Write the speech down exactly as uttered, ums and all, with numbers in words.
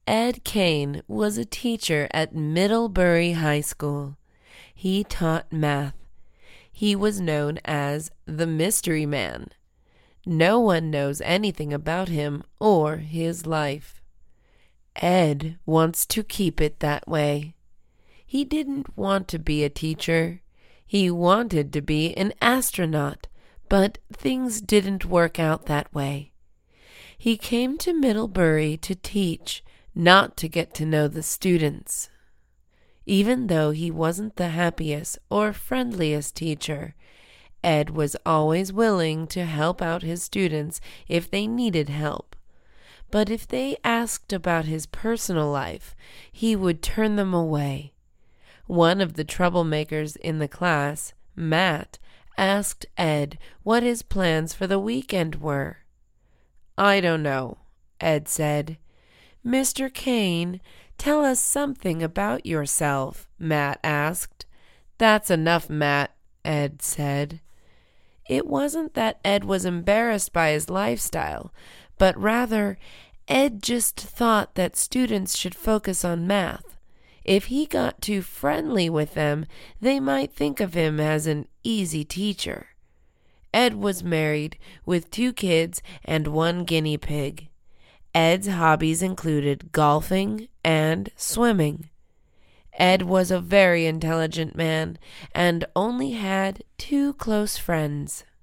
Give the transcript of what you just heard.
Ed Kane was a teacher at Middlebury High School. He taught math. He was known as the Mystery Man. No one knows anything about him or his life. Ed wants to keep it that way. He didn't want to be a teacher. He wanted to be an astronaut, but things didn't work out that way. He came to Middlebury to teach, not to get to know the students. Even though he wasn't the happiest or friendliest teacher, Ed was always willing to help out his students if they needed help. But if they asked about his personal life, he would turn them away. One of the troublemakers in the class, Matt, asked Ed what his plans for the weekend were. "I don't know," Ed said. "Mister Kane, tell us something about yourself," Matt asked. "That's enough, Matt," Ed said. It wasn't that Ed was embarrassed by his lifestyle, but rather Ed just thought that students should focus on math. If he got too friendly with them, they might think of him as an easy teacher. Ed was married with two kids and one guinea pig. Ed's hobbies included golfing and swimming. Ed was a very intelligent man and only had two close friends.